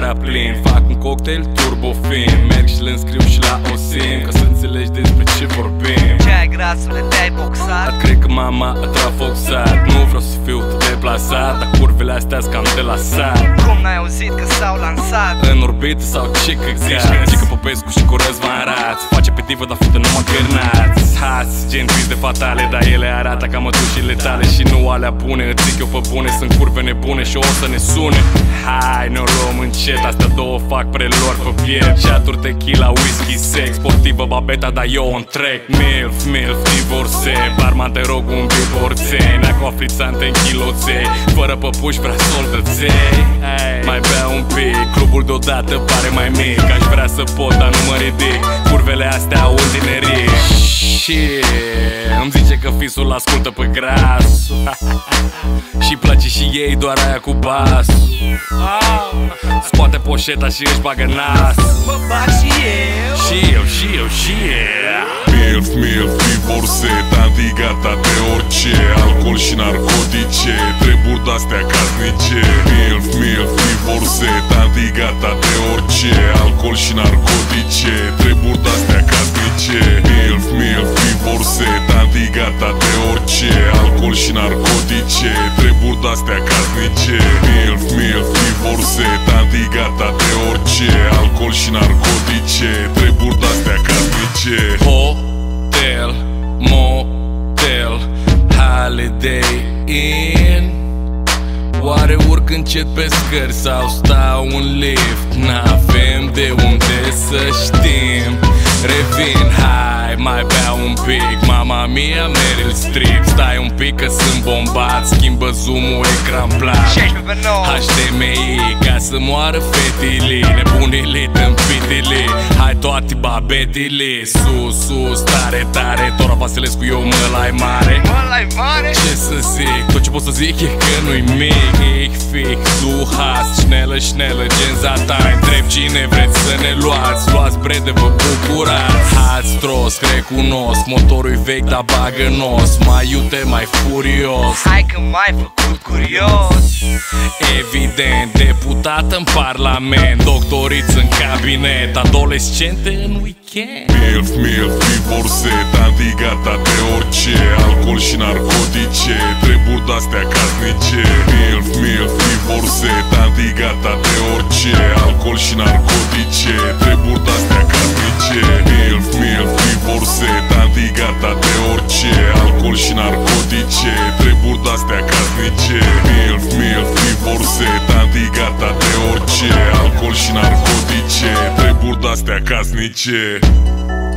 prea plin. Fac un cocktail turbo fin, merg și le-nscriu și la OSIM, ca să înțelegi despre ce vorbim. Ce ai grasule, te-ai boxat? Cred că mama a trafoxat. Nu vreau să fiu deplasat, dar curvele astea-s cam de la sat. Cum n-ai auzit că s-au lansat? În orbită sau ce căcat? Cică Popescu și cu Răzvan Raț. Face pe divă, dar fute numai gârnați. Hați, gen de fatale, dar ele arată ca mătușile tale și nu alea bune. Îți zic eu pe bune, sunt curve nebune și o să ne sune. Hai, ne-o luăm încet, astea două fac prelor pe piept. Ceaturi, tequila, whisky, sex, sportivă, babeta, dar eu on track. Milf, milf, divorțe, barman, te rog un biborței. Neacu afrițante în chiloței, fără păpuși vrea soldăței. Mai bea un pic, clubul deodată pare mai mic. Aș vrea să pot, dar nu mă ridic. Curvele astea au un tinerii. Și îmi zice că fisul ascultă pe grasul și place și ei doar aia cu basul. Scoate poșeta și își bagă nas. Mă bag și eu. Și eu, și eu, și eu. Milf, milf, divorțe, tanti gata de orice. Alcool și narcotice, treburi de-astea casnice. Milf, milf, divorțe, tanti gata de orice. Alcool și narcotice, treburi de-astea casnice. Milf, milf, divorțe, tanti gata de orice. Alcool și narcotice, treburi de-astea casnice. Milf, milf, divorțe, tanti gata de orice. Alcool și narcotice, treburi de-astea casnice. Hotel, motel, Holiday Inn. Oare urc încet pe scări sau stau în lift? N-avem de unde să știm. Revin, hai, mai beau un pic. Mama mia, Meryl Streep. Stai un pic că sunt bombat. Schimbă zoom-ul, ecran plat. 16 pe 9 HDMI, ca să moară fetile. Nebunile, tâmpitile. Hai toate babetile. Sus, sus, tare, tare. Tora Vasilescu, eu mă lai mare. Mă lai mare? Ce să zic? Tot ce pot să zic e că nu-i mic. Ich fix, du hast, schnellă, schnellă, gen Zatain. Întreb cine vreți să ne luați. Luați brede, vă bucurați. Hați trost, recunosc. Motorul-i vechi, dar bagă nos. Mai iute, mai furios. Hai că m-ai făcut curios. Evident, deputat în parlament, doctoriți în cabinet, adolescente în weekend. Milf, milf, divorțe, tanti gata de orice. Alcool și narcotice, treburi de-astea casnice. Milf, milf, divorțe, tanti gata de orice. Alcool și narcotice, treburi de-astea casnice. Milf, milf, divorțe, tanti gata de orice. Alcool și narcotice, treburi de-astea casnice. Milf, milf, divorțe, tanti gata de orice. Alcool și narcotice, treburi de-astea casnice.